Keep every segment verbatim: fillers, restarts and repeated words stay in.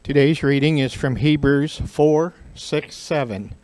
Today's reading is from Hebrews four, six, seven.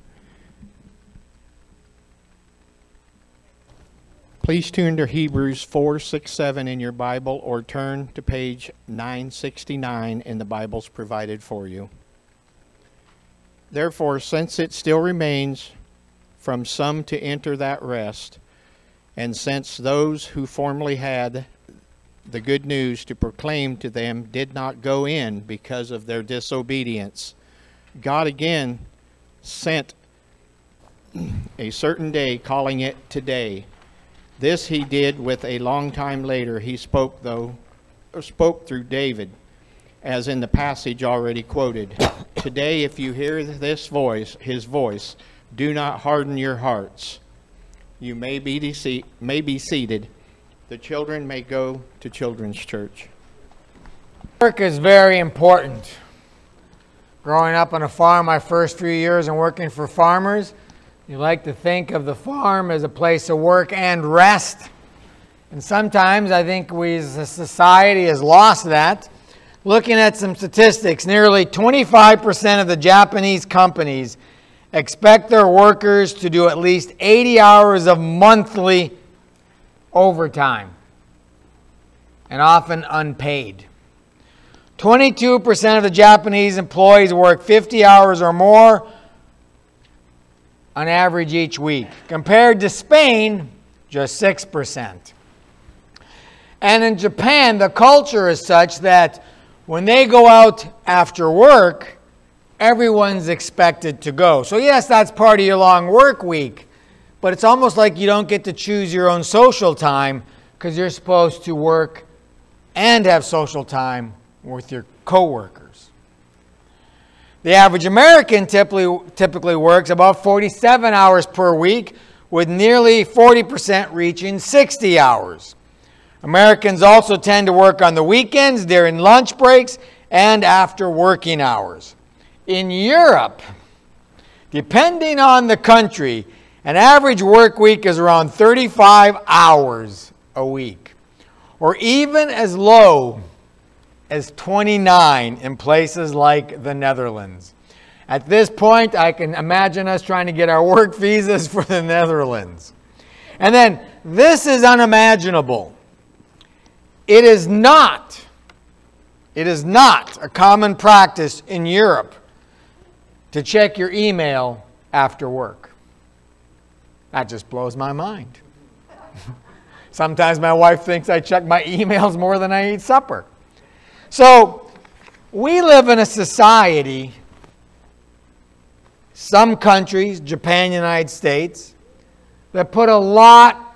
Please turn to Hebrews four, six, seven in your Bible or turn to page nine sixty-nine in the Bibles provided for you. Therefore, since it still remains from some to enter that rest, and since those who formerly had the good news to proclaim to them did not go in because of their disobedience, God again sent a certain day, calling it today. This he did with a long time later. He spoke, though, spoke through David, as in the passage already quoted. Today, if you hear this voice, his voice, do not harden your hearts. You may be dece- may be seated. The children may go to children's church. Work is very important. Growing up on a farm, my first few years and working for farmers, you like to think of the farm as a place of work and rest. And sometimes I think we as a society has lost that. Looking at some statistics, nearly twenty-five percent of the Japanese companies expect their workers to do at least eighty hours of monthly overtime, and often unpaid. twenty-two percent of the Japanese employees work fifty hours or more on average each week, compared to Spain, just six percent. And in Japan, the culture is such that when they go out after work, everyone's expected to go. So yes, that's part of your long work week, but it's almost like you don't get to choose your own social time because you're supposed to work and have social time with your coworkers. The average American typically, typically works about forty-seven hours per week, with nearly forty percent reaching sixty hours. Americans also tend to work on the weekends, during lunch breaks, and after working hours. In Europe, depending on the country, an average work week is around thirty-five hours a week, or even as low as twenty-nine in places like the Netherlands. At this point, I can imagine us trying to get our work visas for the Netherlands. And then, this is unimaginable. It is not, it is not a common practice in Europe to check your email after work. That just blows my mind. Sometimes my wife thinks I check my emails more than I eat supper. So, we live in a society, some countries, Japan, United States, that put a lot,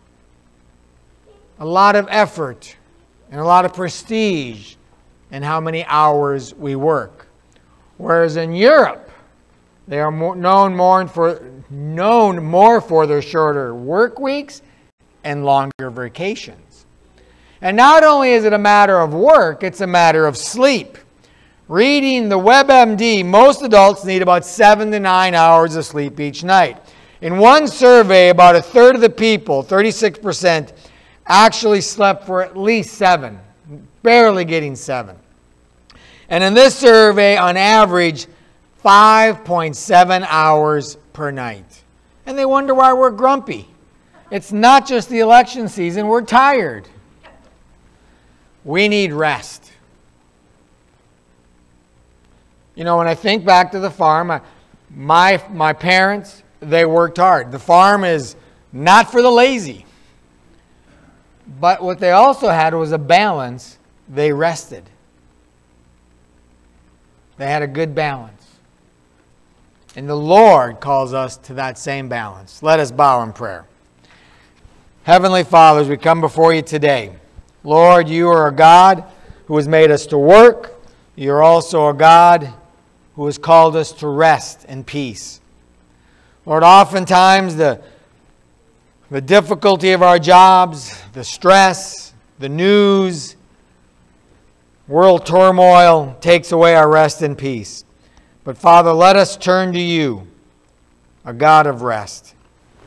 a lot of effort and a lot of prestige in how many hours we work. Whereas in Europe, they are more, known more for known more for their shorter work weeks and longer vacations. And not only is it a matter of work, it's a matter of sleep. Reading the WebMD, most adults need about seven to nine hours of sleep each night. In one survey, about a third of the people, thirty-six percent, actually slept for at least seven, barely getting seven. And in this survey, on average, five point seven hours per night. And they wonder why we're grumpy. It's not just the election season, we're tired. We need rest. You know, when I think back to the farm, I, my, my parents, they worked hard. The farm is not for the lazy. But what they also had was a balance. They rested. They had a good balance. And the Lord calls us to that same balance. Let us bow in prayer. Heavenly Father, as we come before you today, Lord, you are a God who has made us to work. You're also a God who has called us to rest and peace. Lord, oftentimes the, the difficulty of our jobs, the stress, the news, world turmoil takes away our rest and peace. But Father, let us turn to you, a God of rest.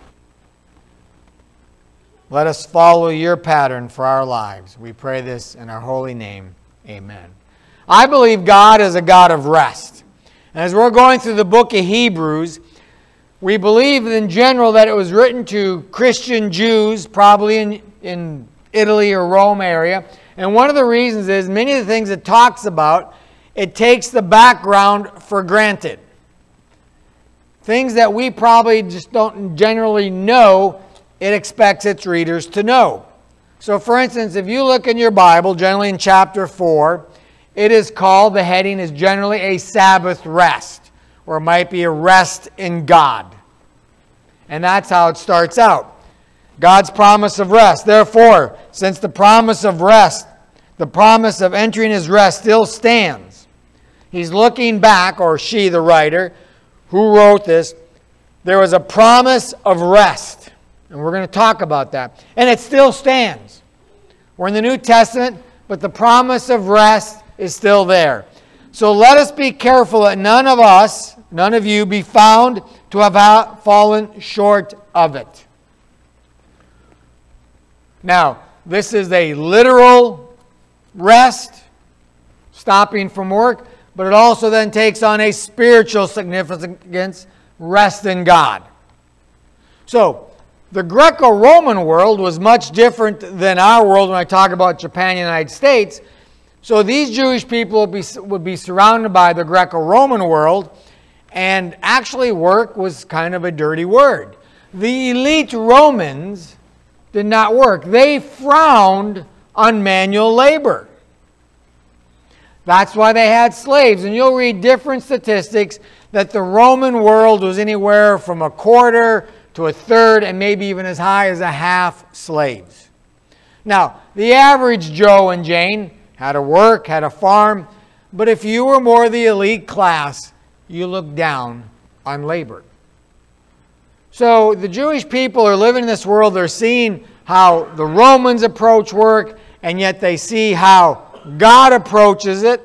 Let us follow your pattern for our lives. We pray this in our holy name. Amen. I believe God is a God of rest. And as we're going through the book of Hebrews, we believe in general that it was written to Christian Jews, probably in, in Italy or Rome area. And one of the reasons is many of the things it talks about, it takes the background for granted. Things that we probably just don't generally know, it expects its readers to know. So for instance, if you look in your Bible, generally in chapter four, it is called, the heading is generally a Sabbath rest, or it might be a rest in God. And that's how it starts out. God's promise of rest. Therefore, since the promise of rest, the promise of entering his rest still stands. He's looking back, or she, the writer, who wrote this, there was a promise of rest. And we're going to talk about that. And it still stands. We're in the New Testament, but the promise of rest is still there. So let us be careful that none of us, none of you, be found to have fallen short of it. Now, this is a literal rest, stopping from work, but it also then takes on a spiritual significance, rest in God. So, the Greco-Roman world was much different than our world when I talk about Japan and the United States. So these Jewish people would be, would be surrounded by the Greco-Roman world, and actually work was kind of a dirty word. The elite Romans did not work. They frowned on manual labor. That's why they had slaves. And you'll read different statistics that the Roman world was anywhere from a quarter to a third, and maybe even as high as a half slaves. Now, the average Joe and Jane had to work, had a farm, but if you were more the elite class, you looked down on labor. So the Jewish people are living in this world, they're seeing how the Romans approach work, and yet they see how God approaches it,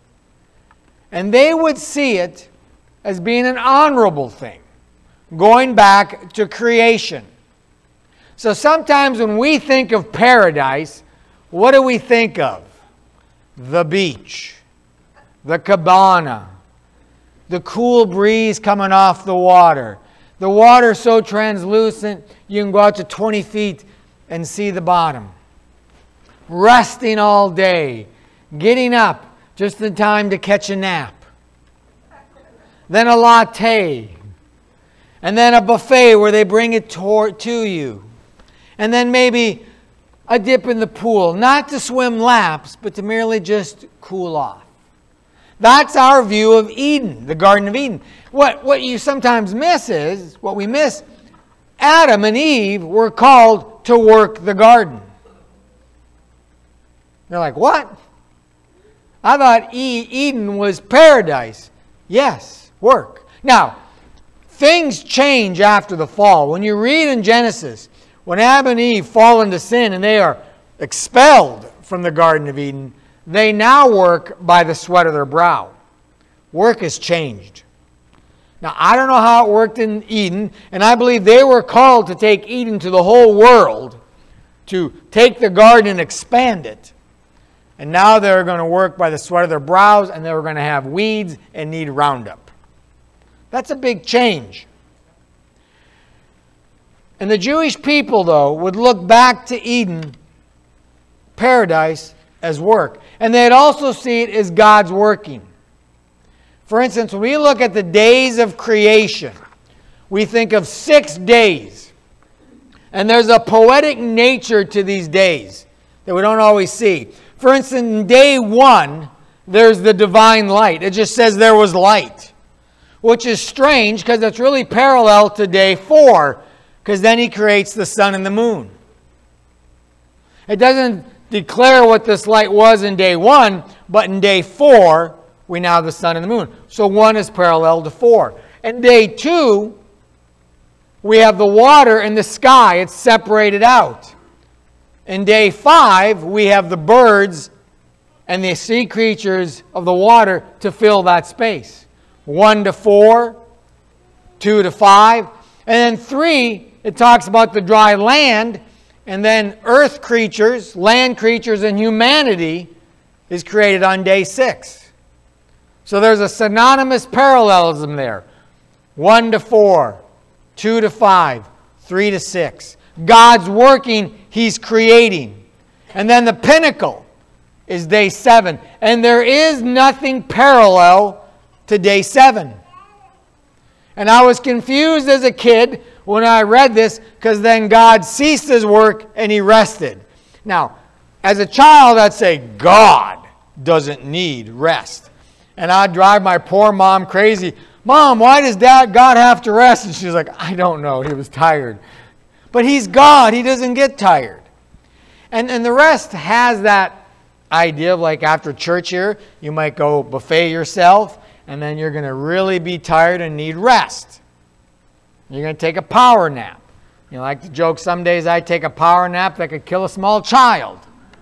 and they would see it as being an honorable thing. Going back to creation. So sometimes when we think of paradise, what do we think of? The beach, the cabana, the cool breeze coming off the water, the water so translucent you can go out to twenty feet and see the bottom. Resting all day, getting up just in time to catch a nap. Then a latte. And then a buffet where they bring it to, to you. And then maybe a dip in the pool. Not to swim laps, but to merely just cool off. That's our view of Eden, the Garden of Eden. What, what you sometimes miss is, what we miss, Adam and Eve were called to work the garden. You're like, what? I thought e- Eden was paradise. Yes, work. Now, things change after the fall. When you read in Genesis, when Adam and Eve fall into sin and they are expelled from the Garden of Eden, they now work by the sweat of their brow. Work has changed. Now, I don't know how it worked in Eden, and I believe they were called to take Eden to the whole world, to take the garden and expand it. And now they're going to work by the sweat of their brows, and they're going to have weeds and need Roundup. That's a big change. And the Jewish people, though, would look back to Eden, paradise, as work. And they'd also see it as God's working. For instance, when we look at the days of creation, we think of six days. And there's a poetic nature to these days that we don't always see. For instance, in day one, there's the divine light. It just says there was light. Which is strange because it's really parallel to day four, because then he creates the sun and the moon. It doesn't declare what this light was in day one, but in day four, we now have the sun and the moon. So one is parallel to four. And day two, we have the water and the sky. It's separated out. In day five, we have the birds and the sea creatures of the water to fill that space. One to four, two to five, and then three, it talks about the dry land, and then earth creatures, land creatures, and humanity is created on day six. So there's a synonymous parallelism there. One to four, two to five, three to six. God's working, He's creating. And then the pinnacle is day seven. And there is nothing parallel to day seven. And I was confused as a kid when I read this, because then God ceased His work and He rested. Now, as a child, I'd say, God doesn't need rest. And I'd drive my poor mom crazy. Mom, why does Dad, God have to rest? And she's like, I don't know. He was tired. But He's God. He doesn't get tired. And, and the rest has that idea of, like, after church here, you might go buffet yourself, and then you're going to really be tired and need rest. You're going to take a power nap. You know, like the joke, some days I take a power nap that could kill a small child.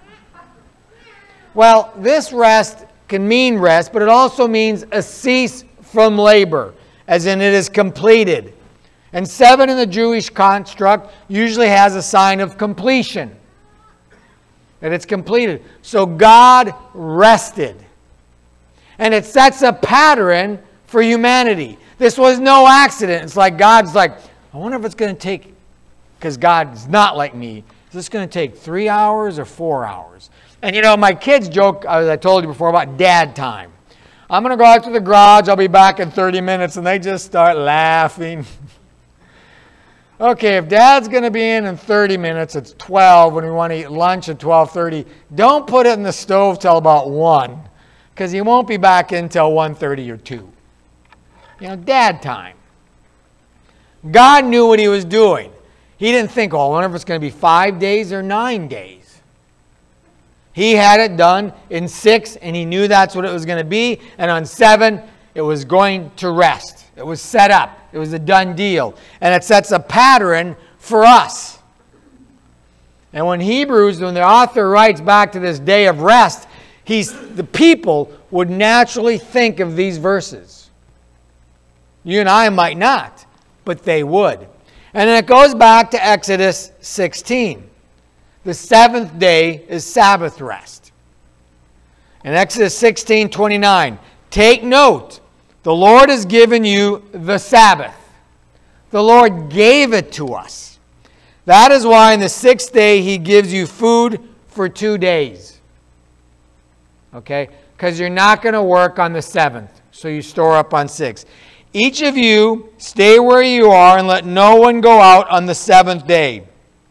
Well, this rest can mean rest, but it also means a cease from labor, as in it is completed. And seven in the Jewish construct usually has a sign of completion, that it's completed. So God rested. And it sets a pattern for humanity. This was no accident. It's like God's like, I wonder if it's going to take, because God's not like me, is this going to take three hours or four hours? And you know, my kids joke, as I told you before, about dad time. I'm going to go out to the garage, I'll be back in thirty minutes, and they just start laughing. Okay, if Dad's going to be in in thirty minutes, it's twelve when we want to eat lunch at twelve thirty. Don't put it in the stove till about one, because he won't be back in till one thirty or two. You know, dad time. God knew what He was doing. He didn't think, oh, I wonder if it's going to be five days or nine days. He had it done in six, and He knew that's what it was going to be. And on seven, it was going to rest. It was set up. It was a done deal. And it sets a pattern for us. And when Hebrews, when the author writes back to this day of rest, he's, the people would naturally think of these verses. You and I might not, but they would. And then it goes back to Exodus sixteen. The seventh day is Sabbath rest. In Exodus sixteen twenty-nine, take note, the Lord has given you the Sabbath. The Lord gave it to us. That is why in the sixth day He gives you food for two days. Okay? Because you're not going to work on the seventh, so you store up on six. Each of you stay where you are and let no one go out on the seventh day.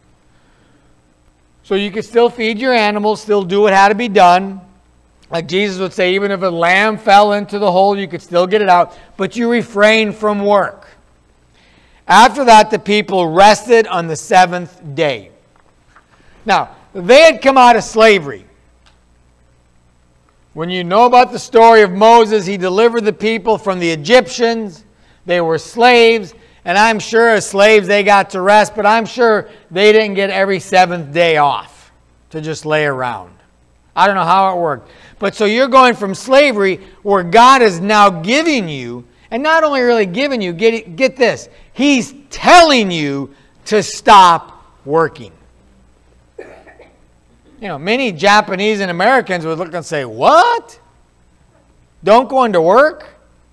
So you can still feed your animals, still do what had to be done. Like Jesus would say, even if a lamb fell into the hole, you could still get it out. But you refrain from work. After that, the people rested on the seventh day. Now, they had come out of slavery. When you know about the story of Moses, he delivered the people from the Egyptians. They were slaves. And I'm sure as slaves they got to rest, but I'm sure they didn't get every seventh day off to just lay around. I don't know how it worked. But so you're going from slavery where God is now giving you, and not only really giving you, get, get this, He's telling you to stop working. You know, many Japanese and Americans would look and say, what? Don't go into work?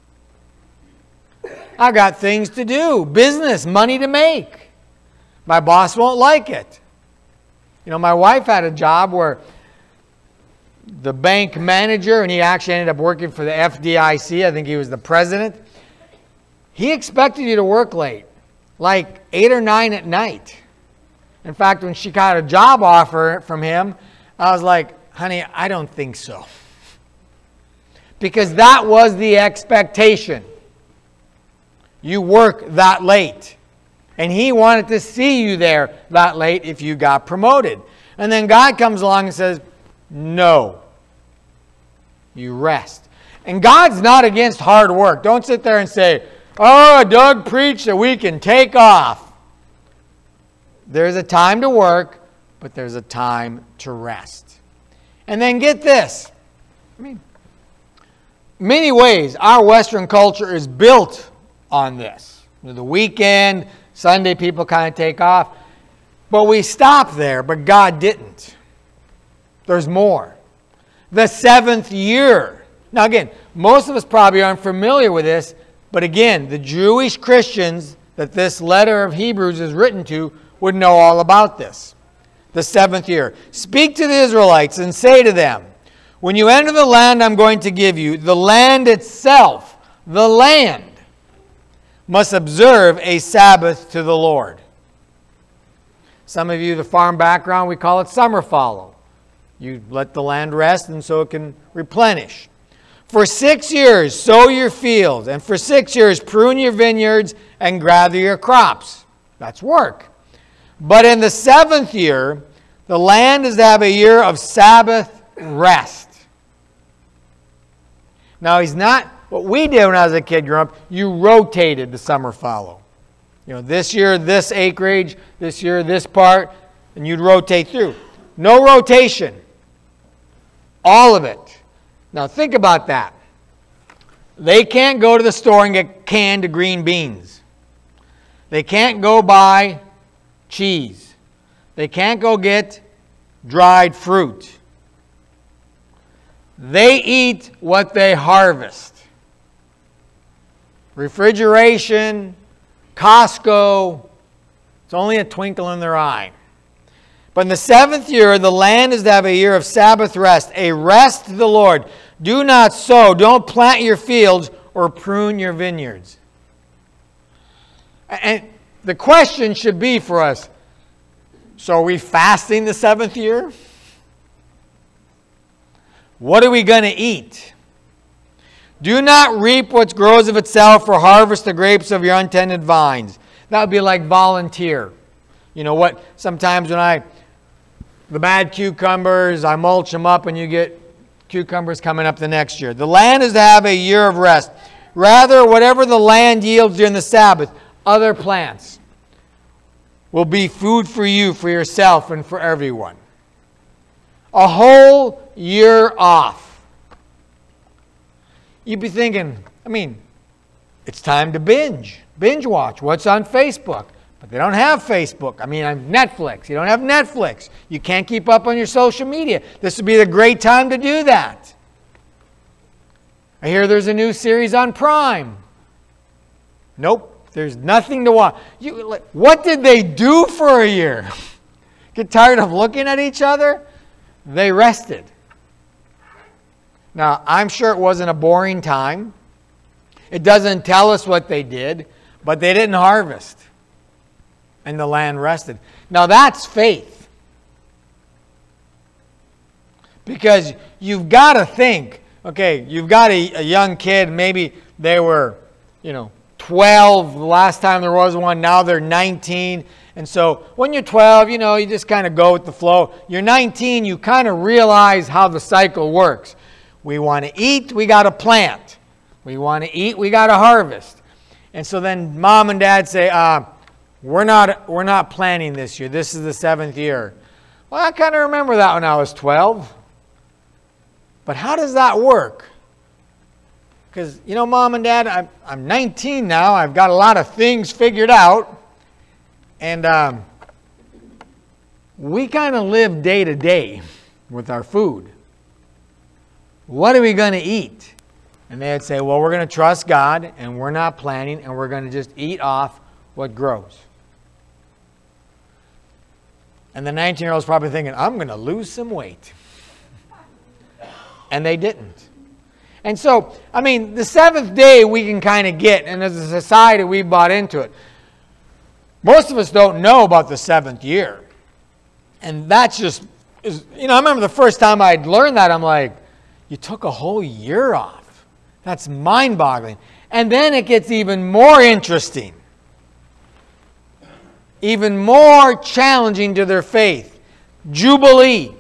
I've got things to do, business, money to make. My boss won't like it. You know, my wife had a job where the bank manager, and he actually ended up working for the F D I C, I think he was the president, he expected you to work late, like eight or nine at night. In fact, when she got a job offer from him, I was like, honey, I don't think so. Because that was the expectation. You work that late. And he wanted to see you there that late if you got promoted. And then God comes along and says, no. You rest. And God's not against hard work. Don't sit there and say, oh, Doug preached that we can take off. There's a time to work, but there's a time to rest. And then get this. I mean, many ways, our Western culture is built on this. The weekend, Sunday, people kind of take off. But we stop there, but God didn't. There's more. The seventh year Now again, most of us probably aren't familiar with this, but again, the Jewish Christians that this letter of Hebrews is written to would know all about this. The seventh year. Speak to the Israelites and say to them, when you enter the land I'm going to give you, the land itself, the land, must observe a Sabbath to the Lord. Some of you, the farm background, we call it summer fallow. You let the land rest and so it can replenish. For six years sow your fields, and for six years prune your vineyards and gather your crops. That's work. But in the seventh year, the land is to have a year of Sabbath rest. Now, he's not, what we did when I was a kid growing up, you rotated the summer fallow. You know, this year, this acreage, this year, this part, and you'd rotate through. No rotation. All of it. Now, think about that. They can't go to the store and get canned green beans. They can't go buy cheese. They can't go get dried fruit. They eat what they harvest. Refrigeration, Costco, it's only a twinkle in their eye. But in the seventh year, the land is to have a year of Sabbath rest, a rest to the Lord. Do not sow, don't plant your fields, or prune your vineyards. And the question should be for us, so are we fasting the seventh year? What are we going to eat? Do not reap what grows of itself or harvest the grapes of your untended vines. That would be like volunteer. You know what? Sometimes when I, the bad cucumbers, I mulch them up and you get cucumbers coming up the next year. The land is to have a year of rest. Rather, whatever the land yields during the Sabbath, other plants will be food for you, for yourself, and for everyone. A whole year off. You'd be thinking, I mean, it's time to binge. Binge watch. What's on Facebook? But they don't have Facebook. I mean, on Netflix. You don't have Netflix. You can't keep up on your social media. This would be the great time to do that. I hear there's a new series on Prime. Nope. There's nothing to watch. You, what did they do for a year? Get tired of looking at each other? They rested. Now, I'm sure it wasn't a boring time. It doesn't tell us what they did, but they didn't harvest. And the land rested. Now, that's faith. Because you've got to think, okay, you've got a, a young kid, maybe they were, you know, twelve the last time there was one, now they're nineteen. And so when you're twelve, you know, you just kind of go with the flow. You're nineteen, you kind of realize how the cycle works. We want to eat, we got to plant. We want to eat, we got to harvest. And so then mom and dad say, uh, we're not, we're not planting this year. This is the seventh year. Well, I kind of remember that when I was twelve. But how does that work? Because, you know, mom and dad, I'm, I'm nineteen now. I've got a lot of things figured out. And um, we kind of live day to day with our food. What are we going to eat? And they'd say, well, we're going to trust God, and we're not planning, and we're going to just eat off what grows. And the nineteen-year-old's probably thinking, I'm going to lose some weight. And they didn't. And so, I mean, the seventh day we can kind of get, and as a society we bought into it. Most of us don't know about the seventh year. And that's just, is, you know, I remember the first time I'd learned that, I'm like, you took a whole year off. That's mind-boggling. And then it gets even more interesting. Even more challenging to their faith. Jubilee.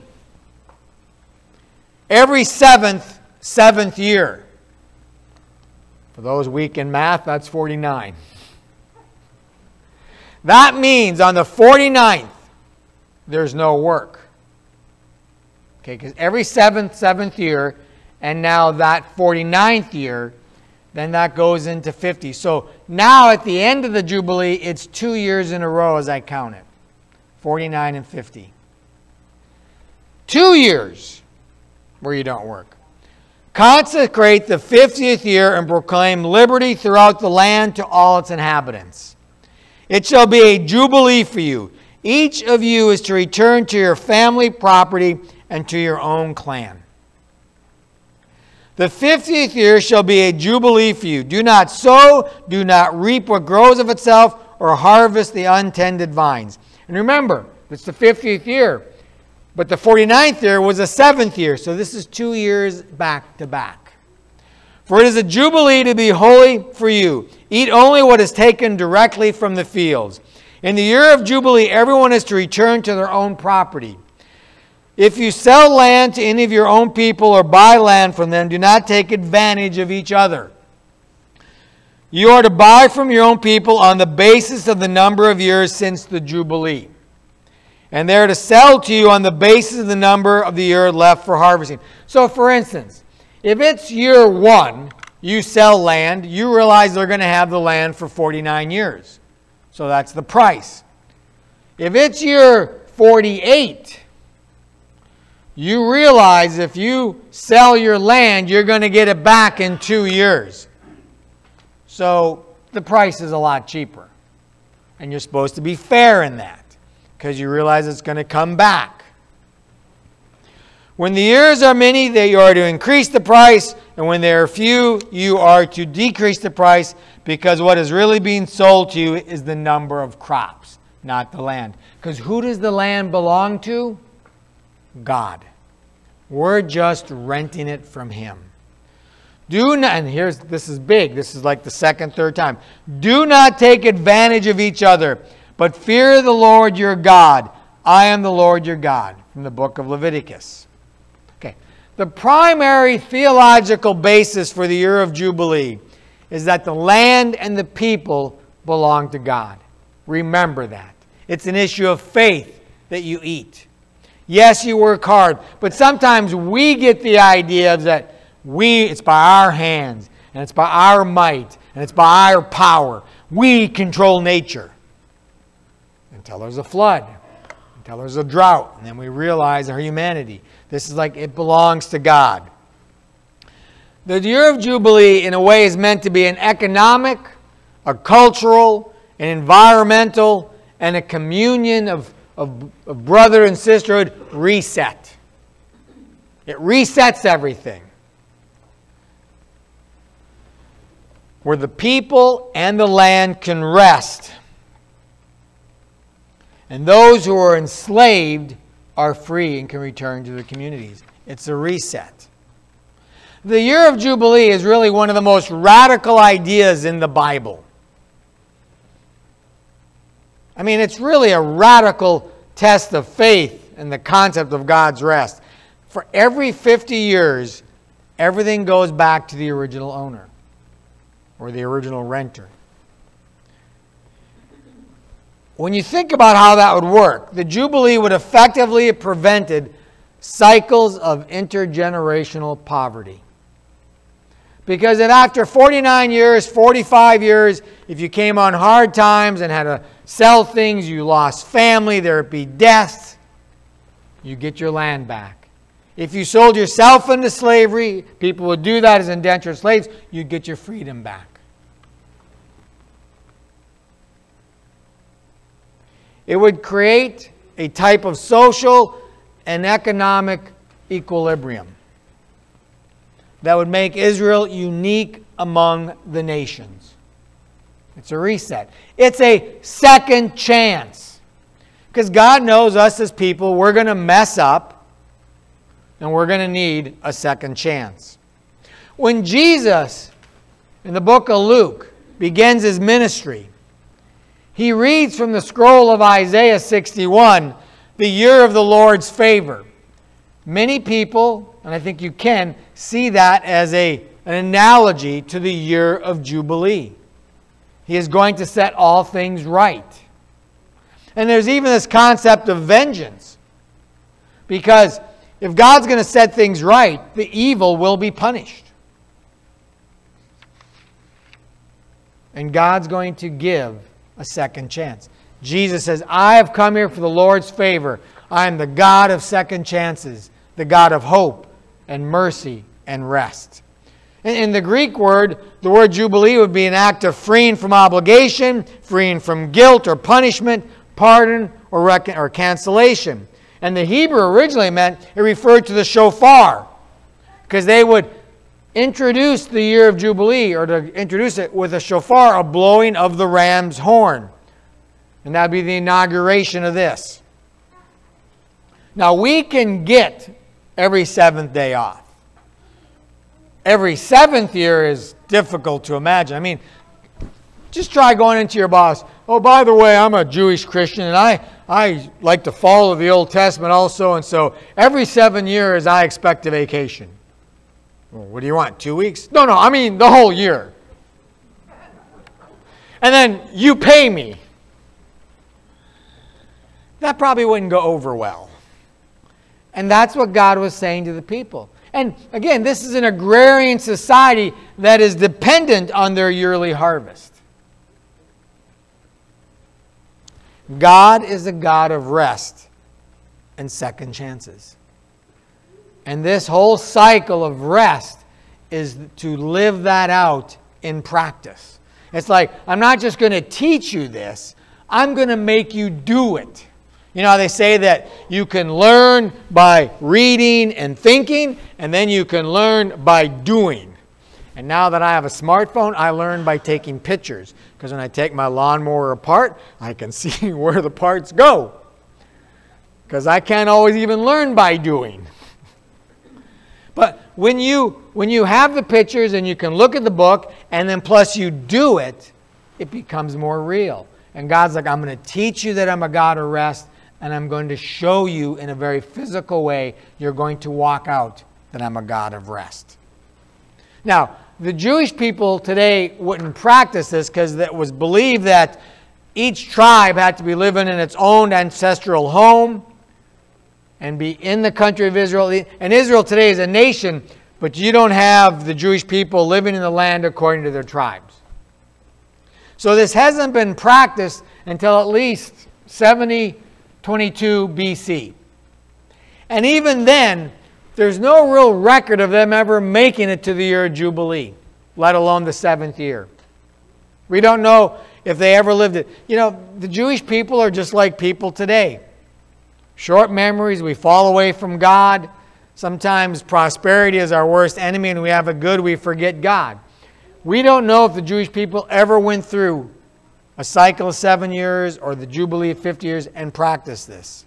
Every seventh, seventh year. For those weak in math, that's forty-nine. That means on the forty-ninth, there's no work. Okay, because every seventh, seventh year, and now that forty-ninth year, then that goes into fifty. So now at the end of the Jubilee, it's two years in a row as I count it. forty-nine and fifty. Two years where you don't work. Consecrate the fiftieth year and proclaim liberty throughout the land to all its inhabitants. It shall be a jubilee for you. Each of you is to return to your family property and to your own clan. The fiftieth year shall be a jubilee for you. Do not sow, do not reap what grows of itself, or harvest the untended vines. And remember, it's the fiftieth year. But the forty-ninth year was the seventh year. So this is two years back to back. For it is a jubilee to be holy for you. Eat only what is taken directly from the fields. In the year of jubilee, everyone is to return to their own property. If you sell land to any of your own people or buy land from them, do not take advantage of each other. You are to buy from your own people on the basis of the number of years since the jubilee. And they are to sell to you on the basis of the number of the year left for harvesting. So for instance, if it's year one, you sell land, you realize they're going to have the land for forty-nine years. So that's the price. If it's year forty-eight, you realize if you sell your land, you're going to get it back in two years. So the price is a lot cheaper. And you're supposed to be fair in that, because you realize it's going to come back. When the years are many, they are to increase the price, and when they are few, you are to decrease the price, because what is really being sold to you is the number of crops, not the land. Because who does the land belong to? God. We're just renting it from Him. Do not, and here's, this is big, this is like the second, third time. Do not take advantage of each other, but fear the Lord your God. I am the Lord your God. From the book of Leviticus. Okay. The primary theological basis for the year of Jubilee is that the land and the people belong to God. Remember that. It's an issue of faith that you eat. Yes, you work hard, but sometimes we get the idea that we, it's by our hands, and it's by our might, and it's by our power. We control nature. Until there's a flood, until there's a drought, and then we realize our humanity. This is like it belongs to God. The year of Jubilee, in a way, is meant to be an economic, a cultural, an environmental, and a communion of, of, of brother and sisterhood reset. It resets everything. Where the people and the land can rest. And those who are enslaved are free and can return to their communities. It's a reset. The year of Jubilee is really one of the most radical ideas in the Bible. I mean, it's really a radical test of faith and the concept of God's rest. For every fifty years, everything goes back to the original owner or the original renter. When you think about how that would work, the Jubilee would effectively have prevented cycles of intergenerational poverty. Because if after forty-nine years, forty-five years, if you came on hard times and had to sell things, you lost family, there would be deaths, you get your land back. If you sold yourself into slavery, people would do that as indentured slaves, you'd get your freedom back. It would create a type of social and economic equilibrium that would make Israel unique among the nations. It's a reset. It's a second chance. Because God knows us as people, we're going to mess up and we're going to need a second chance. When Jesus, in the book of Luke, begins his ministry, he reads from the scroll of Isaiah sixty-one, the year of the Lord's favor. Many people, and I think you can, see that as a, an analogy to the year of Jubilee. He is going to set all things right. And there's even this concept of vengeance. Because if God's going to set things right, the evil will be punished. And God's going to give a second chance. Jesus says, I have come here for the Lord's favor. I am the God of second chances, the God of hope and mercy and rest. In, in the Greek word, the word jubilee would be an act of freeing from obligation, freeing from guilt or punishment, pardon or, recon- or cancellation. And the Hebrew originally meant, it referred to the shofar, because they would introduce the year of Jubilee, or to introduce it with a shofar, a blowing of the ram's horn. And that would be the inauguration of this. Now, we can get every seventh day off. Every seventh year is difficult to imagine. I mean, just try going into your boss. Oh, by the way, I'm a Jewish Christian, and I, I like to follow the Old Testament also, and so every seven years I expect a vacation. Well, what do you want, two weeks? No, no, I mean the whole year. And then you pay me. That probably wouldn't go over well. And that's what God was saying to the people. And again, this is an agrarian society that is dependent on their yearly harvest. God is a God of rest and second chances. And this whole cycle of rest is to live that out in practice. It's like, I'm not just going to teach you this, I'm going to make you do it. You know how they say that you can learn by reading and thinking, and then you can learn by doing. And now that I have a smartphone, I learn by taking pictures. Because when I take my lawnmower apart, I can see where the parts go. Because I can't always even learn by doing. But when you, when you have the pictures and you can look at the book, and then plus you do it, it becomes more real. And God's like, I'm going to teach you that I'm a God of rest, and I'm going to show you in a very physical way, you're going to walk out that I'm a God of rest. Now, the Jewish people today wouldn't practice this because it was believed that each tribe had to be living in its own ancestral home and be in the country of Israel. And Israel today is a nation, but you don't have the Jewish people living in the land according to their tribes. So this hasn't been practiced until at least seventy twenty-two B C. And even then, there's no real record of them ever making it to the year of Jubilee, let alone the seventh year. We don't know if they ever lived it. You know, the Jewish people are just like people today. Short memories, we fall away from God. Sometimes prosperity is our worst enemy, and we have a good, we forget God. We don't know if the Jewish people ever went through a cycle of seven years or the Jubilee of fifty years and practiced this.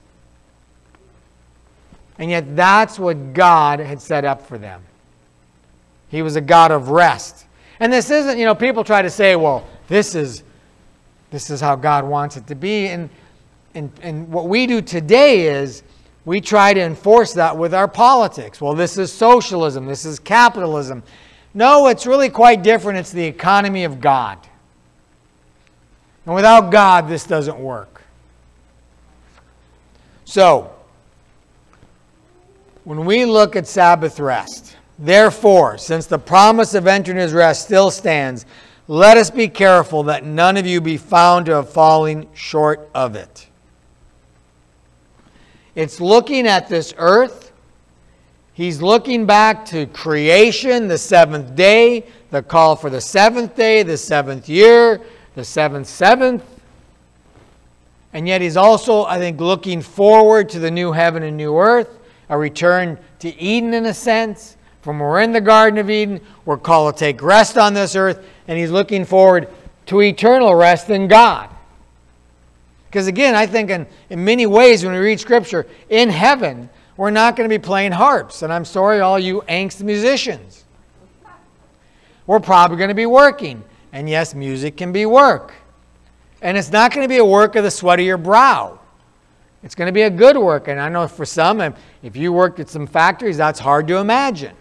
And yet that's what God had set up for them. He was a God of rest. And this isn't, you know, people try to say, well, this is this is how God wants it to be. And, and, and what we do today is we try to enforce that with our politics. Well, this is socialism. This is capitalism. No, it's really quite different. It's the economy of God. And without God, this doesn't work. So, when we look at Sabbath rest, therefore, since the promise of entering his rest still stands, let us be careful that none of you be found to have fallen short of it. It's looking at this earth. He's looking back to creation, the seventh day, the call for the seventh day, the seventh year, the seventh seventh. And yet he's also, I think, looking forward to the new heaven and new earth, a return to Eden in a sense. From we're in the Garden of Eden, we're called to take rest on this earth, and he's looking forward to eternal rest in God. Because again, I think in, in many ways when we read Scripture, in heaven, we're not going to be playing harps. And I'm sorry, all you angst musicians. We're probably going to be working. And yes, music can be work. And it's not going to be a work of the sweat of your brow. It's going to be a good work. And I know for some, if you worked at some factories, that's hard to imagine.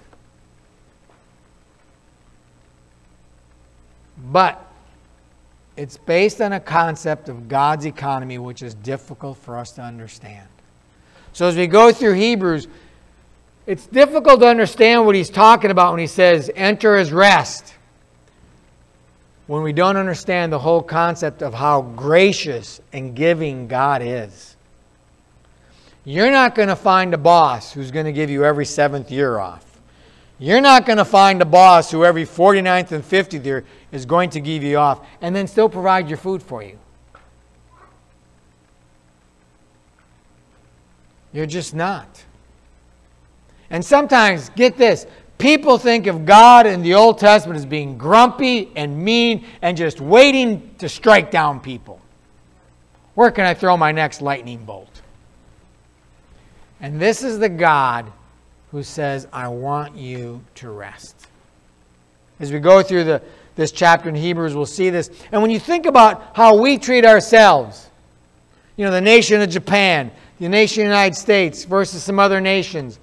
But it's based on a concept of God's economy, which is difficult for us to understand. So as we go through Hebrews, it's difficult to understand what he's talking about when he says, enter his rest, when we don't understand the whole concept of how gracious and giving God is. You're not going to find a boss who's going to give you every seventh year off. You're not going to find a boss who every forty-ninth and fiftieth year is going to give you off and then still provide your food for you. You're just not. And sometimes, get this, people think of God in the Old Testament as being grumpy and mean and just waiting to strike down people. Where can I throw my next lightning bolt? And this is the God who says, I want you to rest. As we go through the, this chapter in Hebrews, we'll see this. And when you think about how we treat ourselves, you know, the nation of Japan, the nation of the United States versus some other nations,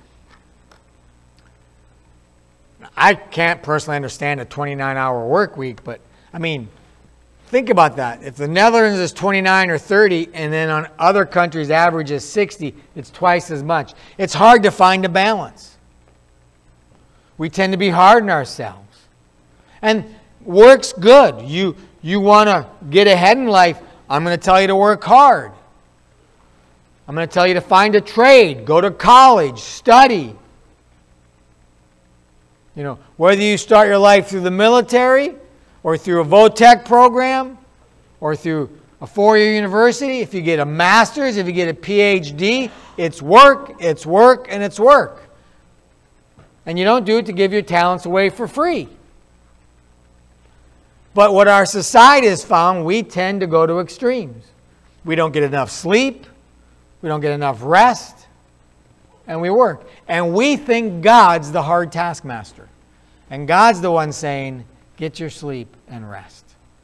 I can't personally understand a twenty-nine hour work week, but I mean, think about that. If the Netherlands is twenty-nine or thirty, and then on other countries average is sixty, it's twice as much. It's hard to find a balance. We tend to be hard on ourselves. And work's good. You, you want to get ahead in life, I'm going to tell you to work hard. I'm going to tell you to find a trade, go to college, study. You know, whether you start your life through the military or through a VOTEC program or through a four-year university, if you get a master's, if you get a P H D, it's work, it's work, and it's work. And you don't do it to give your talents away for free. But what our society has found, we tend to go to extremes. We don't get enough sleep, we don't get enough rest, and we work. And we think God's the hard taskmaster. And God's the one saying, get your sleep and rest.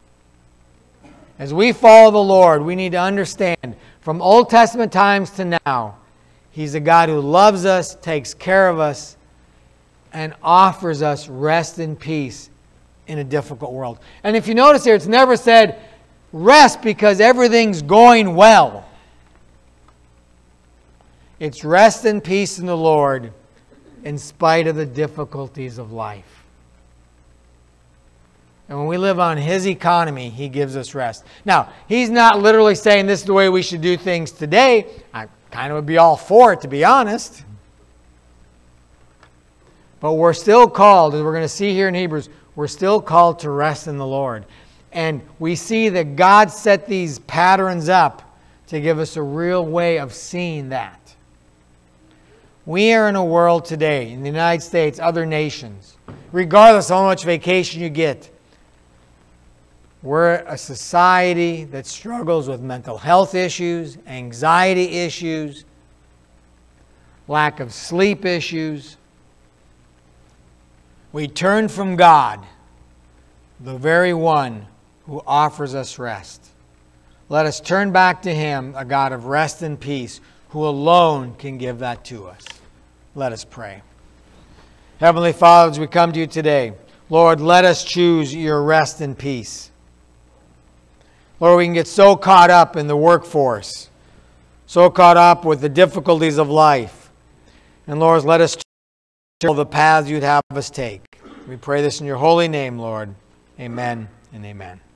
As we follow the Lord, we need to understand from Old Testament times to now, He's a God who loves us, takes care of us, and offers us rest and peace in a difficult world. And if you notice here, it's never said, rest because everything's going well. It's rest and peace in the Lord in spite of the difficulties of life. And when we live on His economy, He gives us rest. Now, He's not literally saying this is the way we should do things today. I kind of would be all for it, to be honest. But we're still called, as we're going to see here in Hebrews, we're still called to rest in the Lord. And we see that God set these patterns up to give us a real way of seeing that. We are in a world today, in the United States, other nations, regardless of how much vacation you get, we're a society that struggles with mental health issues, anxiety issues, lack of sleep issues. We turn from God, the very one who offers us rest. Let us turn back to Him, a God of rest and peace, who alone can give that to us. Let us pray. Heavenly Father, as we come to you today, Lord, let us choose your rest and peace. Lord, we can get so caught up in the workforce, so caught up with the difficulties of life. And Lord, let us choose the paths you'd have us take. We pray this in your holy name, Lord. Amen and amen.